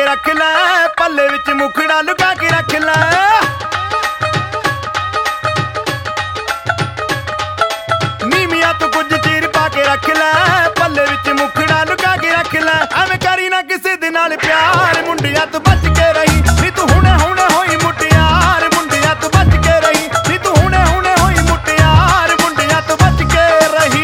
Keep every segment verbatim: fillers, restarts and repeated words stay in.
ਰੱਖ ਲੈ, ਪੱਲੇ ਵਿੱਚ ਮੁਖੜਾ ਲੁਕਾ ਕੇ ਰੱਖ ਲੈ। ਨੀਵੀਆਂ ਤੋਂ ਕੁਝ ਚੀਰ ਪਾ ਕੇ ਰੱਖ ਲੈ, ਪੱਲੇ ਵਿੱਚ ਮੁਖੜਾ ਲੁਕਾ ਕੇ ਰੱਖ ਲੈ। ਐਵੇਂ ਕਰੀ ਨਾ ਕਿਸੇ ਦੇ ਨਾਲ ਪਿਆਰ, ਮੁੰਡਿਆਂ ਤੋਂ ਬਚ ਕੇ ਰਹੀ ਨੀ ਤੂੰ ਹੁਣੇ ਹੁਣੇ ਹੋਈ ਮੁਟਿਆਰ। ਮੁੰਡਿਆਂ ਤੋਂ ਬਚ ਕੇ ਰਹੀ ਨੀ ਤੂੰ ਹੁਣੇ ਹੁਣੇ ਹੋਈ ਮੁਟਿਆਰ। ਮੁੰਡਿਆਂ ਤੋਂ ਬਚ ਕੇ ਰਹੀ।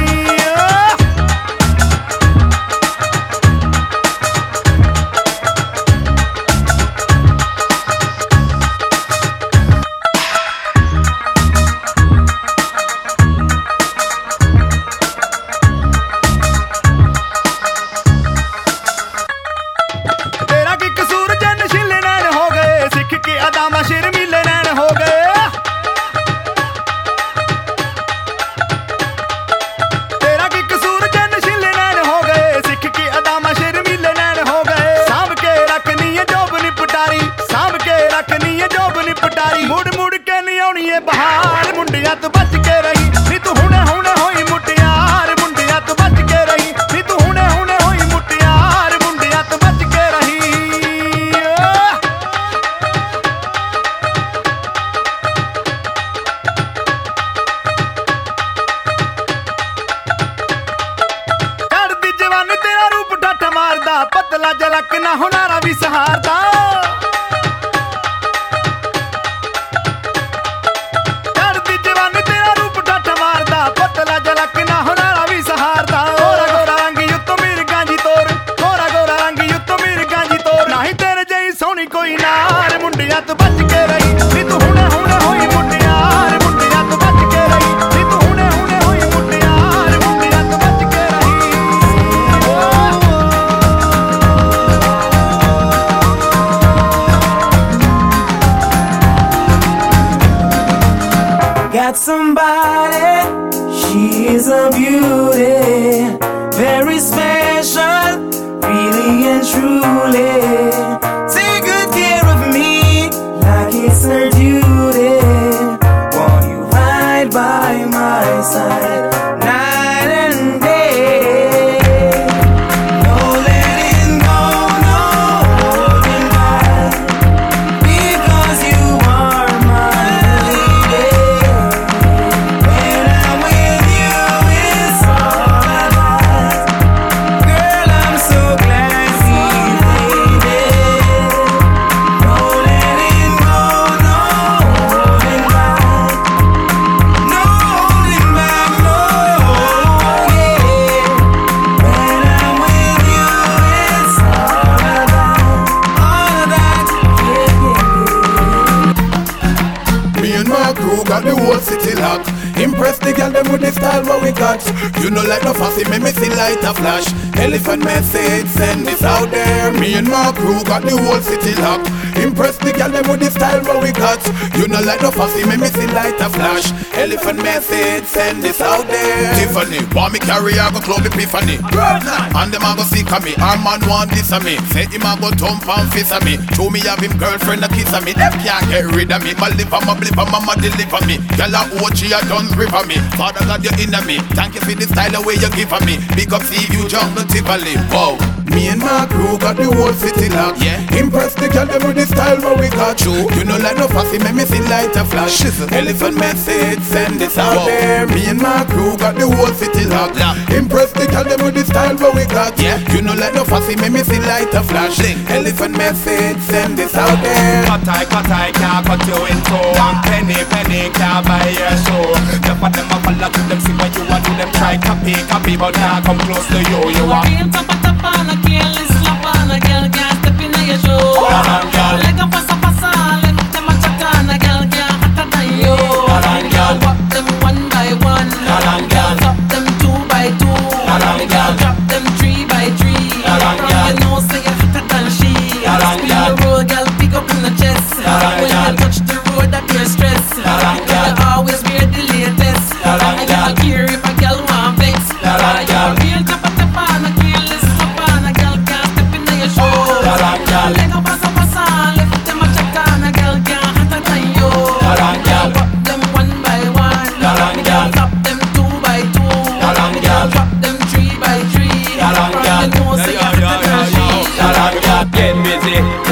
ਮੁੜ ਮੁੜ ਕੇ ਨੀ ਆਉਣੀ ਏ ਬਹਾਰ, ਮੁੰਡਿਆਂ ਤੋਂ ਬਚ ਕੇ ਰਹੀ ਨੀ ਤੂੰ ਹੁਣੇ ਹੁਣੇ ਹੋਈ ਮੁਟਿਆਰ। ਮੁੰਡਿਆਂ ਤੋਂ ਬਚ ਕੇ ਰਹੀ ਨੀ ਤੂੰ ਹੁਣੇ ਹੁਣੇ ਹੋਈ ਮੁਟਿਆਰ। ਮੁੰਡਿਆਂ ਤੋਂ ਬਚ ਕੇ ਰਹੀ। ਚੜ੍ਹਦੀ ਜਵਾਨੀ ਤੇਰਾ ਰੂਪ ਠੱਠ ਮਾਰਦਾ, ਪਤਲਾ ਜਲਕ ਨਾ ਹੁਨਾਰਾ ਵੀ ਸਹਾਰਦਾ। ਕੋਈ ਨਾਰ ਮੁੰਡਿਆਂ ਤੋਂ ਬਚ ਕੇ ਰਹੀ ਨੀ ਤੂੰ ਹੁਣੇ ਹੁਣੇ ਹੋਈ ਮੁਟਿਆਰ। ਮੁੰਡਿਆਂ ਤੋਂ ਬਚ ਕੇ ਰਹੀ ਨੀ ਤੂੰ ਹੁਣੇ ਹੁਣੇ ਹੋਈ ਮੁਟਿਆਰ। ਮੁੰਡਿਆਂ ਤੋਂ ਬਚ ਕੇ ਰਹੀ। Got somebody, she is a beauty, very special, really and truly. It's her duty. Won't you ride by my side night and day? No letting go, no holding back, because you are my lady. When I'm with you, it's all I like. Girl, I'm so glad we made it. No letting go. Got the whole city locked. Impress the girl them with the style what we got. You know like no fussy, make me see light a flash. Elephant message, send this out there. Me and my crew got the whole city locked. Impress the girl them with the style what we got. You know like no fussy, make me see light a flash. Elephant message, send this out there. Tiffany, want me carry I go club Epiphany. And them a go seek me. Our man want this of me. Say him a go thump and fist of me. Show me have him girlfriend a kiss of me. Them can't get rid of me. My lip and my blip and mama deliver me. Girl a O G a done grip of me. Father God you inna me. Thank you for the style away you give of me. Big up see you jungle Tivoli. Wow. Me and my crew got the whole city locked. Yeah. Impress the girl them with the style what we got. True. You know like no fussy, make me see light a flash. Shizzle. Elephant message, send this out wow. there. Me and my crew got the whole city locked. Lock. Impress the girl them with the style what we got. Yeah. You know like no fussy, make me see light a flash. Sing. Elephant message, send this out there. Cut I, cut I, can't cut you in two. One penny, penny, can't buy your show. The part them a follow to them, see what you want to them. Try copy, copy, but now come close to you. You are real top of top on a kill is slap on a girl can't step in your show. Leg up pasa pasa, left them a chat on a girl can't hotter than you. Walk them one by one, top them two by two, drop them three by three. You know say you're hotter than she. Spin the road, girl, pick up in the chest. When you touch the road, that you're stressed. You always wear the latest. I don't care if a girl want vex. Real top of top on a kill is slap on a girl can't step in your show. Leg up pasa pasa, left them a chat.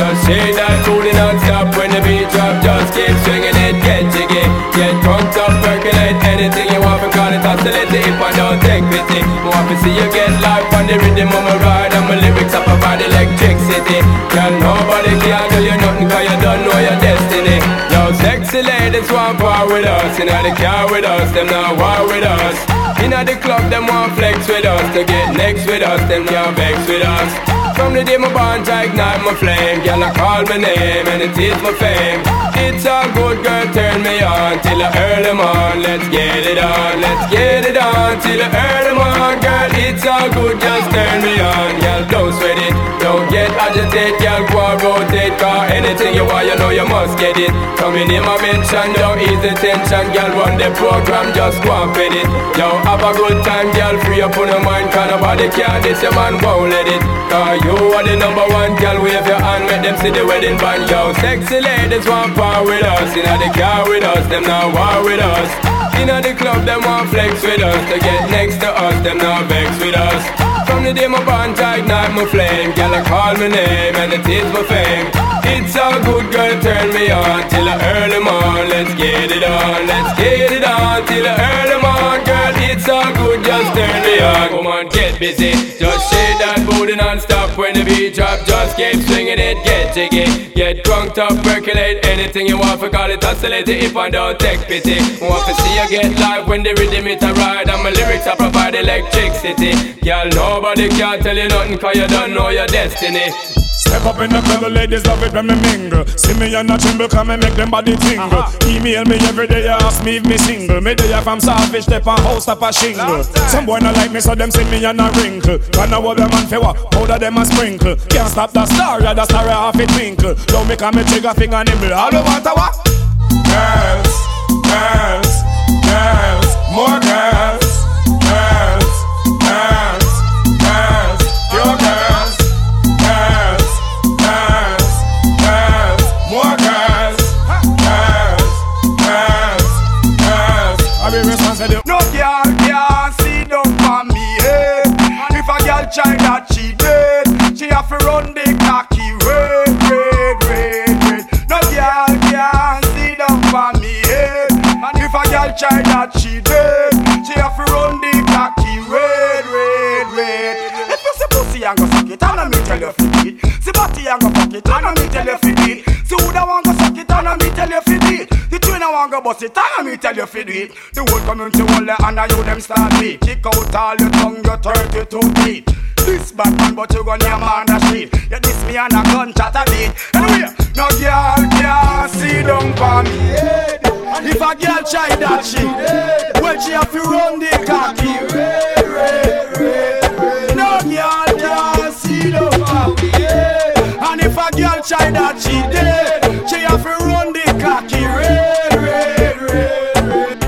Just shake that booty non-stop when the beat drop. Just keep swinging it, get jiggy. Get drunk up, percolate anything you want. Because it oscillate if I don't take pity. Want to see you get live on the rhythm of my ride. And my lyrics up about electricity. Girl, nobody can do you nothing cause you don't know your destiny. Yo, sexy ladies want war with us. You know they car with us, them not war with us. Inna the club, them want flex with us. To get next with us, them can't vex with us. From the day my bond, I ignite my flame. Girl, I call my name and it is my fame. It's a good girl, turn me on till I earn them on. Let's get it on, let's get it on till I earn them on. Girl, it's all good, just turn me on. Girl, don't sweat it, don't get agitated. Girl, go and rotate, cause anything you want, you know you must get it. Coming in my mention, don't ease the tension. Girl, run the program, just go and fit it. Yo, have a good time, girl, free up on your mind. Cause nobody care, this your man won't let it. Cause you are the number one, girl, wave your hand, make them see the wedding band. Yo, sexy ladies want power with us. Inna the car with us, them not war with us. Inna the club, them want flex with us. To get next to us, them not vex with us. From the day my bond, I ignite my flame. Girl, I call my name and it is my fame. It's a good girl, turn me on till I earn them on. Let's get it on, let's get it on till I earn them on. Girl, it's all good, just turn me on. Come on, get busy, just shake that booty non-stop. When the beat drop, just keep swinging it, get jiggy. Get drunk up, percolate anything you want. For call it oscillate if I don't take pity. Want to see you get live when the rhythm it a ride. And my lyrics I provide electricity. Girl, nobody can tell you nothing cause you don't know your destiny. Step up in the club, the ladies love it when me mingle. See me and a tremble, come and make them body tingle. Uh-huh. Email me every day, you ask me if me single. Me day from Savage, step on house, up a shingle. Some boy not like me, so them see me and a wrinkle. Can I what them man fewa, powder them a sprinkle. Can't stop the star, yeah, the star half it twinkle. Don't make a me trigger finger nibble. All we want a what? Girls, girls, girls, more girls. Girls, girls, girls, your girls. More girls, girls, girls, girls. I be responsible. No girl can see down for me head. If a girl try that she dead, she have to run the cocky red, red, red, red. No girl can see down for me head. If a girl try that she dead, she have to run the cocky red, red, red. If you see pussy and go suck it, I know me tell you fit it. See body and go fuck it, I know me tell you fit it. See who da want go suck it, I know me tell you fit it. The twin I want go bust it, I know me tell you fit it. The whole community will let under you them start beat. Kick out all your tongue, your thirty-two feet. This bad man, but you gon' yam on the street. You diss me and a gun chat a beat. Anyway, no girl can see down for me head. If a girl try that shit, well she have to run the cocky red, red, red, red. No girl can see down for me head. And if a girl try that shit, she have to run the cocky red, red, red, red.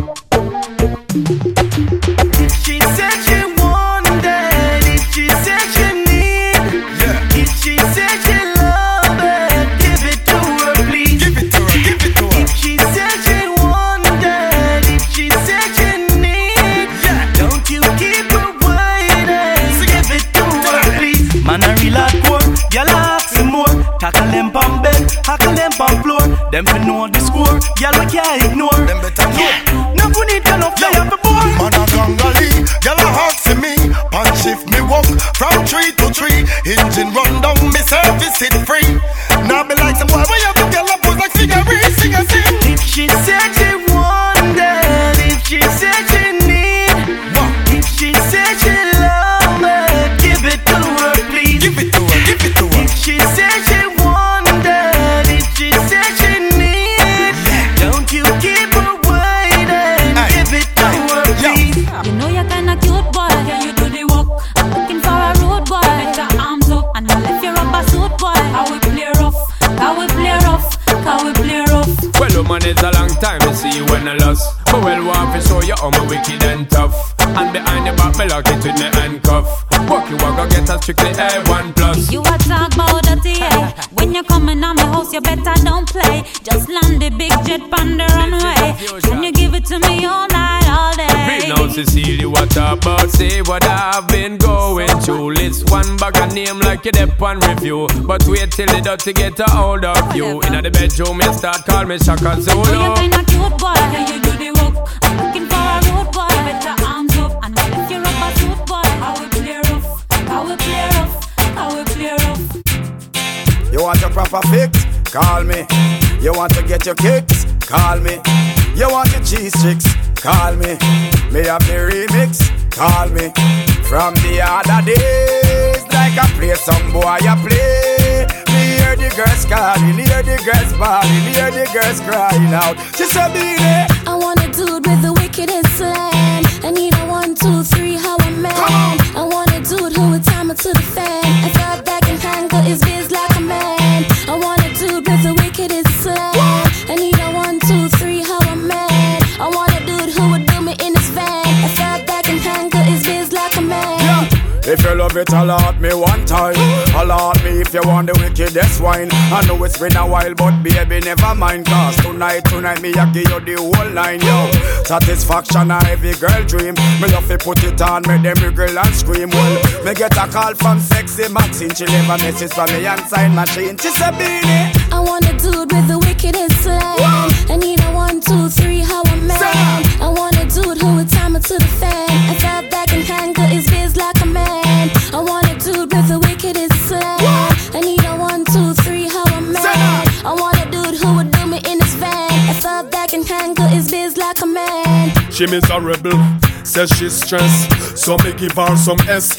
If she said she wanted, if she said she need, yeah. If she said she love it, give it to her, please. Give it to her, give it to her. If she said she wanted, if she said she need, yeah. Don't you keep her waiting. So give it to her, please. Man, I real hardcore, y'all ask me more. Tackle them on bed, tackle them on floor. Them fi know the score, y'all we can't ignore. Them better know. Yeah. No put it enough, they have a boy. Man a gangali, y'all a hawk for me. Punch shift me walk from tree to tree. Engine run down, me service it free. Now be like some boy, where you have a girl a pose like cigarette, sing a sing. If she said she wanted, if she said she need, what? If she said she love it, give it to her, please. Give it to her, give it to her. If she said she wanted, if she said she need, don't you keep her waiting. Aye. Give it to her, please. You know you're kinda cute, boy. Yeah, you do the work. I'm looking for a road boy. Put your arms up and I left your rubber suit, boy. How we play rough, how we play rough, how we play rough. Well, woman, it's a long time to see you when I lost. But well, want to show you how me wicked and tough. And behind the back, me lock it with me handcuff. Walk you walk, go get a strictly A one plus. You a talk about dirty, eh? When you coming on my house, you better don't play. Just land the big jet on the runway. Can you give it to me all night, all day? Real now, Cecilia, what about? Say what I've been going through. List one bag of name like you dep on review. But wait till the dirty get a hold of you. In the bedroom, you start call me Shaka Zulu. Oh, you kinda cute boy, can you do the work? I'm looking for a road boy, better arms up. And if you're up a suit boy, I will play rough, I will play rough, I will play rough. You want a proper fix? Call me. You want to get your kicks? Call me. You want your cheese chicks? Call me. Me have the remix? Call me. From the other days, like I play some boy I play. Me hear the girls calling, hear the girls bawling, hear the girls crying out. She said, "Be there." I want a dude with the wickedest slam. I need a one, two, three, how a man. I want a dude who would time it to the fan. I thought that can handle his biz like a man. I want a dude with the wickedest slam. I need a one, two, three, how a man. I want a dude who would do me in his van. I thought that can handle his biz like a man. Yeah. If you love it, allot me one time. Allot me if you want the wickedest wine. I know it's been a while, but baby, never mind. Cause tonight, tonight, me I give you the whole line, yo. Satisfaction a every girl dream. Me love to put it on, make them wriggle and scream. Well, me get a call from sexy Maxine. She leave a message from me and sign machine. She said, "Beanie." I want a dude with the wickedest slam. I need a one, two, three, how a man. I want a dude who would time it to the fan. I thought that can handle his biz like a man. I want a dude with the wickedest slam. I need a one, two, three, how a man. I want a dude who would do me in his van. I thought that can handle his biz like a man. She miserable, says she's stressed, so me give her some sex.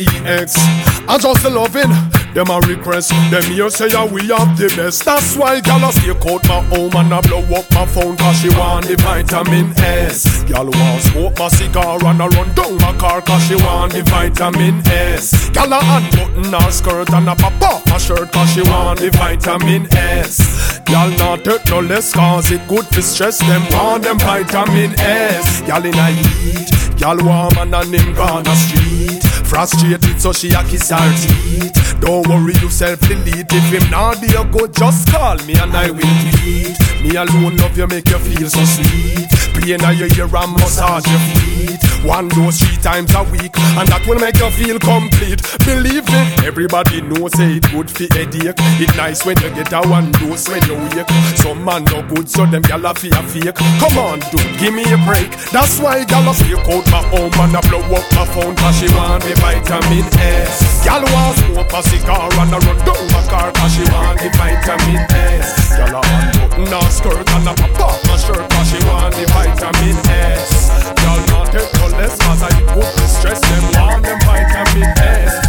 I just loving them a request. Them here say yeah, we have the best. That's why gyal a stay out my home and I blow up my phone. Cause she want the vitamin S. Gyal want smoke my cigar and I run down my car. Cause she want the vitamin S. Gyal a unbutton her skirt and I pop off my shirt. Cause she want the vitamin S. Gyal not take no less cause it good for stress. Them want them vitamin S. Gyal in a heat, gyal warm and a name gone a street. Frustrated so she a kiss her teeth. Don't worry yourself, delete. If him not there good, just call me and I will tweet. Me alone love you, make you feel so sweet. Play now your ear and massage your feet. One dose three times a week, and that will make you feel complete. Believe me, everybody knows say it good for headache. It nice when you get a one dose when you wake. Some man no good, so them gyal a fear fake. Come on, dude, give me a break. That's why gyal a stay out my home and I blow up my phone. Cause she want the vitamin S. Gyal want smoke a cigar and I run down my car. Cause she want the vitamin S. Gyal a unbutton her skirt and I pop off my shirt. Cause she want the vitamin S. Gyal not take no less cause I put the stress. Them want them vitamin S.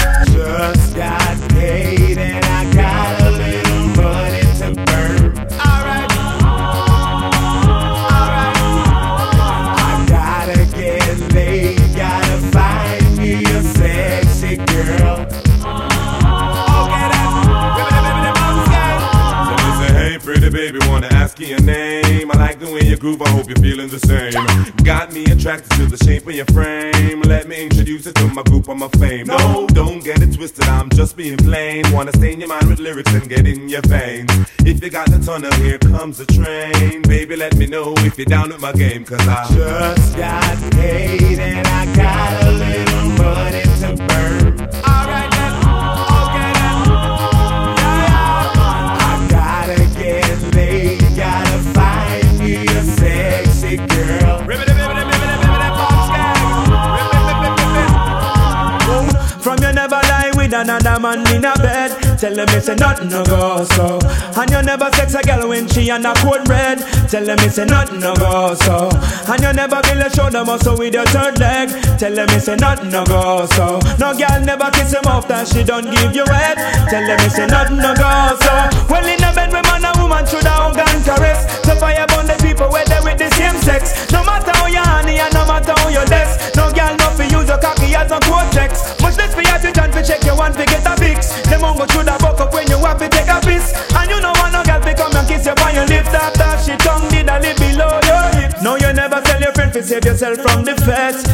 Just got paid and I got a little money to burn. Alright, alright. I gotta get laid, gotta find me a sexy girl. Okay, that's so they say, hey, pretty baby, wanna ask you your name. I like the way you groove, I hope you're feeling the same. Got me attracted to the shape of your frame. Let me introduce it to my group on my fame. No, don't get it twisted, I'm just being plain. Wanna stain your mind with lyrics and get in your veins. If you got the tunnel, here comes the train. Baby, let me know if you're down with my game. Cause I just got paid and I got a little money to burn. Alright then, okay then. Yeah, yeah. I gotta get laid, gotta find me a sexy girl. From you never lie with another man in a bed. Tell them it's a nothing no go so. And you never sex a girl when she on a cold red. Tell them it's a nothing no go so. And you never build a shoulder muscle with your third leg. Tell them it's a nothing no go so. No girl never kiss him off that she don't give you head. Tell them it's a nothing no go so. Well in a bed with man and woman should have hug and caress. So fire burn the people where they with the same sex. No matter how you honey and no matter how you less. No girl no fi use your cocky as a cortex. Much less for you to try to check your one to get a fix. Them won't go through the buck up when you have to take a piss. And you know want no girl to come and kiss you on your lips. After she tongue did a lip below your hips. No you never tell your friend to save yourself from the feds.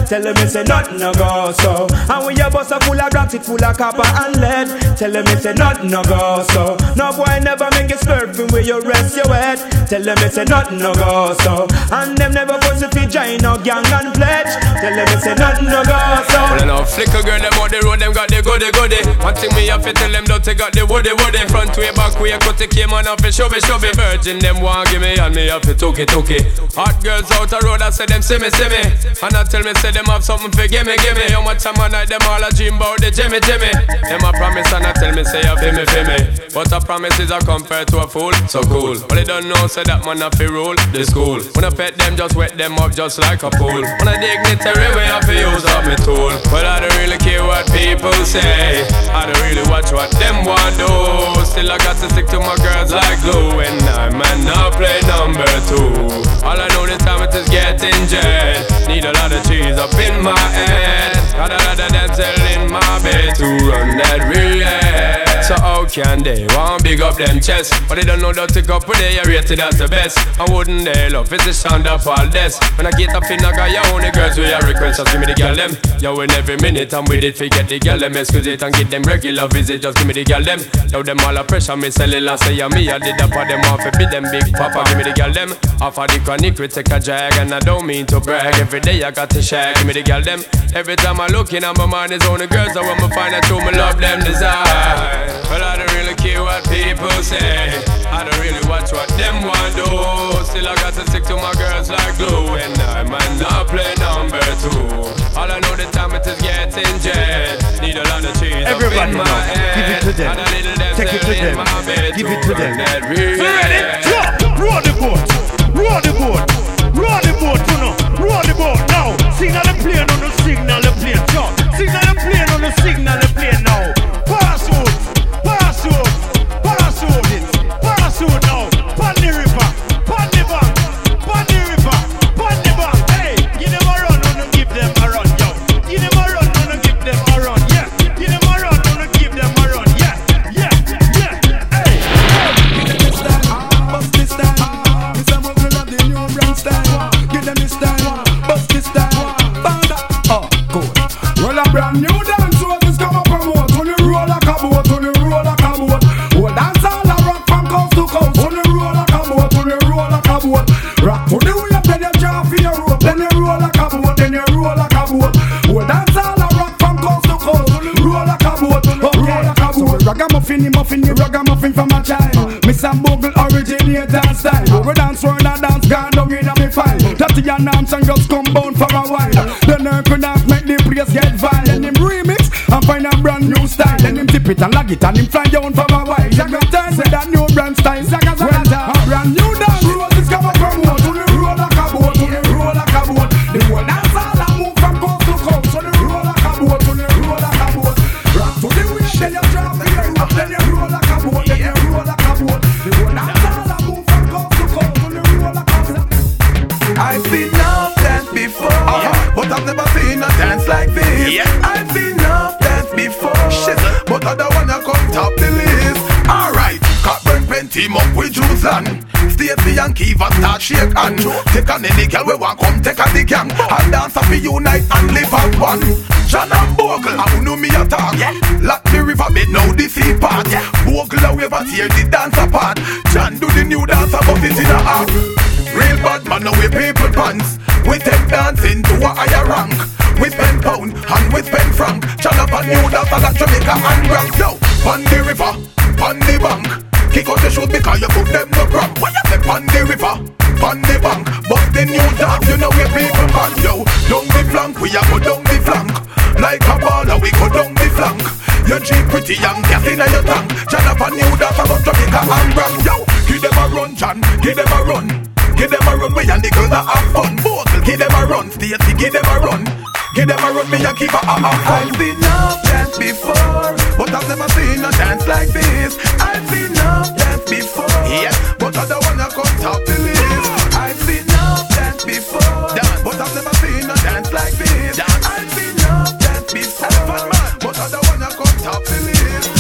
Tell them it's a nothing no go so. And when your bus a full of rocks, it full of copper and lead. Tell them it's a nothing no go so. No boy never make you slurping where you rest your head. Tell them it's a nothing no go so. And them never force if you join no gang and pledge. Tell them it's a nothing no go so. Well enough flicker girl them on the road, them got the goody goody. One thing me have to tell them don't they got the woody woody. Front way, back way, cut the came on off a shove shove. Virgin them want give me and me have to took it, took it. Hot girls out the road, I say them see me, see me. And I tell me say them have something for gimme, gimme. How much time I night them all a dream about the Jimmy, Jimmy. Them a promise and I tell me say you feel me, feel me. But a promise is a compared to a fool, so cool. But they don't know say that man a fi rule the school. When I pet them just wet them up just like a pool. When I dignitary way I fi use up me tool. But I don't really care what people say. I don't really watch what them want do. Still I got to stick to my girls like glue. And I man now play number two. All I know this time it is getting jet. Need a lot of cheese up in my head. Got a lot of dental in my bed to run that relay. So how can they want big up them chest? But they don't know that to go they are rated as the best. And wouldn't they love it's the sound of all this. When I get up in I got your own girls with your request. Just give me the girl them. Yo in every minute I'm with it. Forget the girl them. Excuse it and get them regular visit. Just give me the girl them. Yo them all a pressure me sell it. I say yeah me I did that for them off. Be them big papa. Give me the girl them. Off of the chronic we take a drag. And I don't mean to brag. Every day I got to shag. Give me the girl them. Every time I look in my mind is only girls. I want me find out who me love them desire. But I don't really care what people say. I don't really watch what them want do. Still I got to stick to my girls like glue. And I might not play number two. All I know the time it is getting jet. Need a lot of cheese Everybody up in my now, head. give it to them. And a little them Take it to them. Give it to them. So ready? Drop. Roll the boat. Roll the boat. Roll the boat. You know. Roll the boat now. Signal the plane on the signal the plane. Drop. Signal the plane on the signal the plane now. Parachute. Parachute. Parachute. Parachute now. Pon the river. Pon the bank. Pon the river. Pon the bank. Hey, give them a run. Wanna give them a run, yo. Give them a run. Wanna give them a run. Yeah. Give them a run. Wanna give them a run. Yeah. Yeah. Yeah. Hey. Give them this style. Bust this style. It's a muggle of the new brand style. Give them this style. Bust this style. Banda. Oh, good. Roll a brand new dance. So this come up promote. On the roll like a boat. On the roll like a boat. Oh, dance all a rock from coast to coast. On the roll like a boat. On the roll like a boat. Rock to the wave. Then you drop for your rope. Then you roll like a boat. Then you roll like a boat. Oh, dance all a rock from coast to coast. Roll like a boat. Roll like a boat. So ragamuffin, the muffin, the ragamuffin from a child. Miss a Bogle originate dance style. We dance round and dance gone down in a me file. Tatty and Armstrong just come bound for a while. Then her could dance make the place get vile. Then him remix and find a brand new style. Then him tip it and lag it and him fly down for a while. Zaga turn with that new brand style. Zaga zaga zaga. A brand new dance. Roses come up from one to the roll like a boat. To the roll like a boat. The whole dance all a move from coast to coast. To the roll like a boat. To the roll like a boat. Rock to the wind. Then you drop the rope. Then you roll like a boat. Then you roll like a boat. The whole dance all a move from coast to coast. To the roll like a boat. I've seen enough dance before, uh-huh. But I've never seen a dance like this. Yeah. I've seen enough dance before, Shizzle. But I don't wanna come top the list. Alright, Cockburn pen team up with Juiceland. Stacey and Kiva start shake hand. Take on any girl we want come take a the gang. And dance up unite and live as one. John and Bogle, I know me attack. Yeah. Lock the river bed now the sea part. Yeah. Bogle a wave tear the dance apart. John do the new dance above it in a half. Real bad man now we people pants. We take dancing to a higher rank. We spend pound and we spend franc. John up a new dance like Jamaica and Bronx. Yo, on the river, on the bank. Kick out the shoes because you put them no cramp. When you say on the river, on the bank. But the new dance you know we people pan. Yo, down the flank, we a go down the flank. Like a baller we go down the flank. You cheap pretty young gas in your tank. John up a new dance about Jamaica and Bronx. Yo, give them a run, John, give them a run. Give them a run, we and the girls that have fun. Bogle, give them a run. Stacey, give them a run. Give them a run, me and keep a have fun. I've seen enough dance before, but I've never seen a dance like this. I've seen enough dance before, yeah, but I don't wanna come top the list. I've seen enough dance before, dance. But I've never seen a dance like this. Dance. I've seen enough dance before, but I don't wanna come top the list.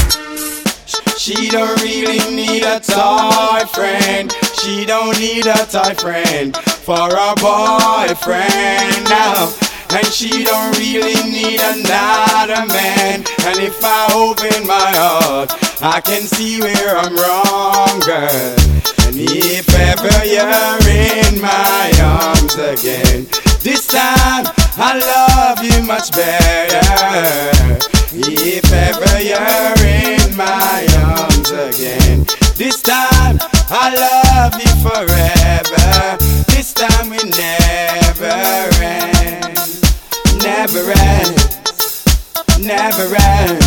She don't really need a toy friend. She don't need a toy friend for a boyfriend now. and she don't really need another man. And if I open my heart, I can see where I'm wrong, girl. And if ever you're in my arms again, this time I love you much better. If ever you're in my arms again, this time I love you forever. This time we never end, never end, never end.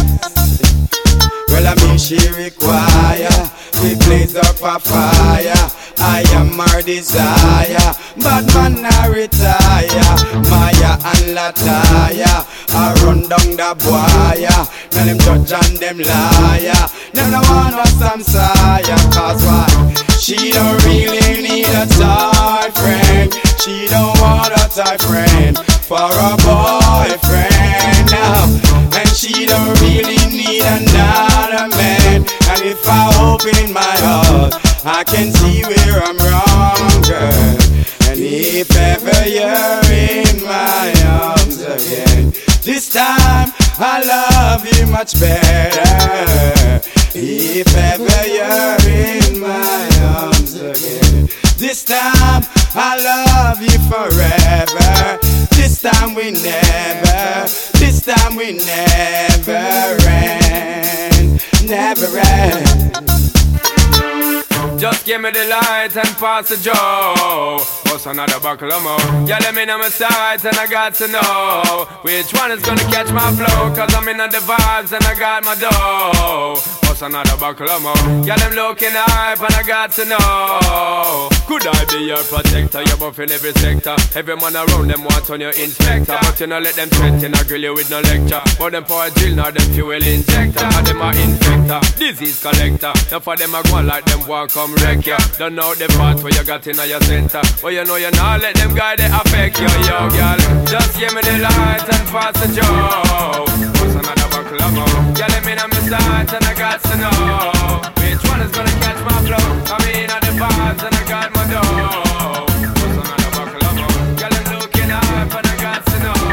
Well, I mean she require, we blaze up a fire. I am her desire, but man I retire. Maya and Lataya, I run down the boya. Now them judge and them liar. Them no want no Samsaya. Cause why? She don't really need a toy friend. She don't want a toy friend for a boyfriend now. And she don't really need another man. And if I open my heart, I can see where I'm wrong, girl. And if ever you're in my arms again, this time I love you much better. If ever you're in my arms again, this time I love you forever. This time we never, this time we never end, never end. Just give me the light and pass the joe. What's another buckle of more? Yeah, let me know my sights and I got to know which one is gonna catch my flow. Cause I'm in the vibes and I got my dough. What's another buckle of more? Yeah, them looking hype and I got to know. Could I be your protector? You're buff in every sector. Every man around them want on your inspector. But you know let them threaten, I grill you with no lecture. But them for a drill, now them fuel injector. And them are infector, disease collector. Now for them I go like them want come wreck ya. Don't know the part where you got in your center. But you know you not let them guys they affect you, yo, girl. Just give me the light and pass the joe. What's another buckle of more? Yeah, let me know my sights and I got to know which one is gonna catch my flow. I mean at the vibes and I got my dough. What's another buckle of more? Yeah, them looking hype and I got to know.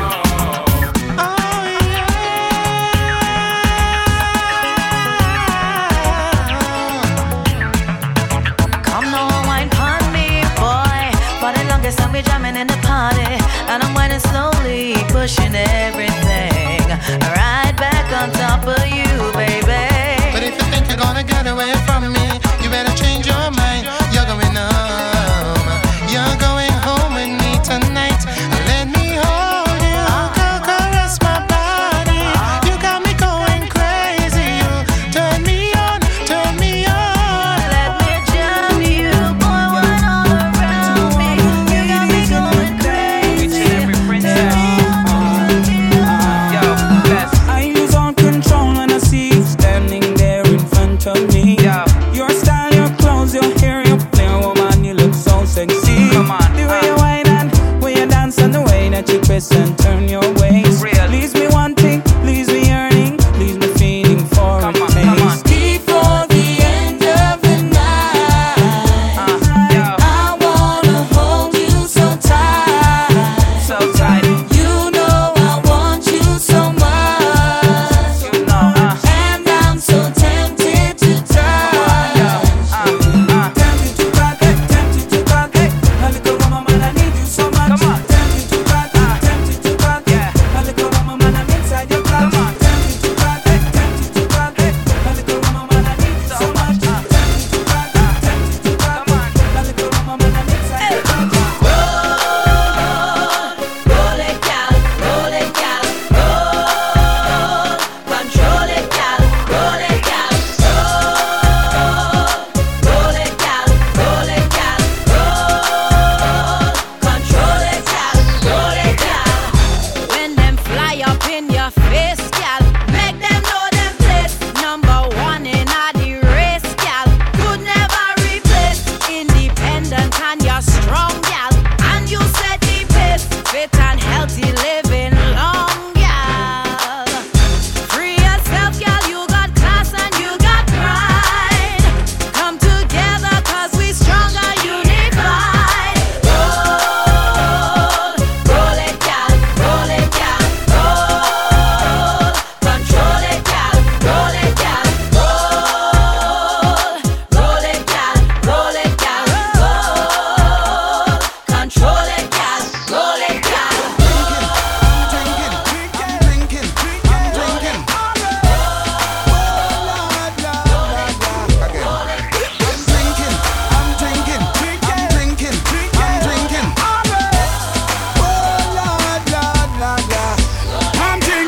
And we jamming in the party, and I'm whining slowly, pushing everything right back on top of you, baby. But if you think you're gonna get away from me, you better change your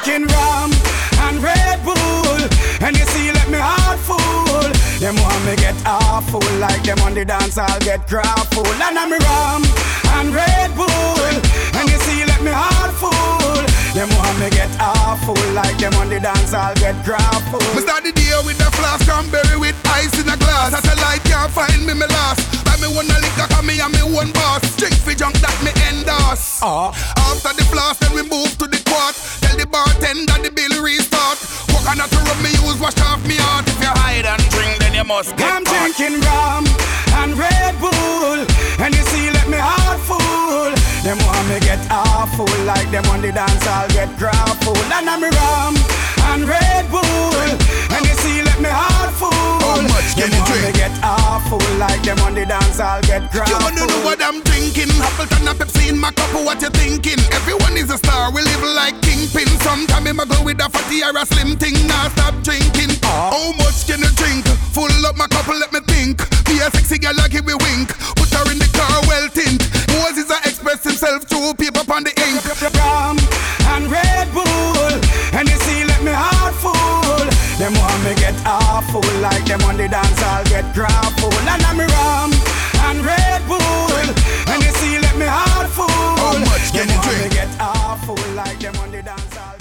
drinking rum and Red Bull, and you see let me heart full. Them want me get awful, like them on the dance I'll get grappled. And I'm rum and Red Bull, and you see let me heart full. Them want me get awful, like them on the dance I'll get grappled. Me start the day with the flask cranberry with ice in a glass. Satellite can't find me, me last. Buy me one a liquor, cause me and me one boss. Drink for junk that me endorse. uh. After the flask, then we move to the quart. Tell the bartender the bill restart. Coconut rub me use, wash off me heart. If you hide and drink, then you must get I'm caught. drinking rum and Red Bull, and you see let me heart full. Them want me get awful, like them on the dance I'll get grappled. And I'm rum and Red Bull, and you see let me heart full. How much can them you want drink? me get awful, like them on the dance I'll get grappled. You wanna know what I'm drinking? Appleton and Pepsi in my cup, what you thinking? Everyone is a star, we live like kingpin. Sometime I go with a fatty or a slim thing. Now stop drinking. uh. How much can you drink? Full up my cup, let me think. Be a sexy girl, like give me wink. Put her in the car, well tint. Moses a express himself through paper on the ink. Rum and Red Bull, and you see let me heart full. Them want me get awful, like them on the dance I'll get grappled. And I'm rum and Red Bull, and you see let me heart full. How much can them you want drink? me get awful, like them on the dance I'll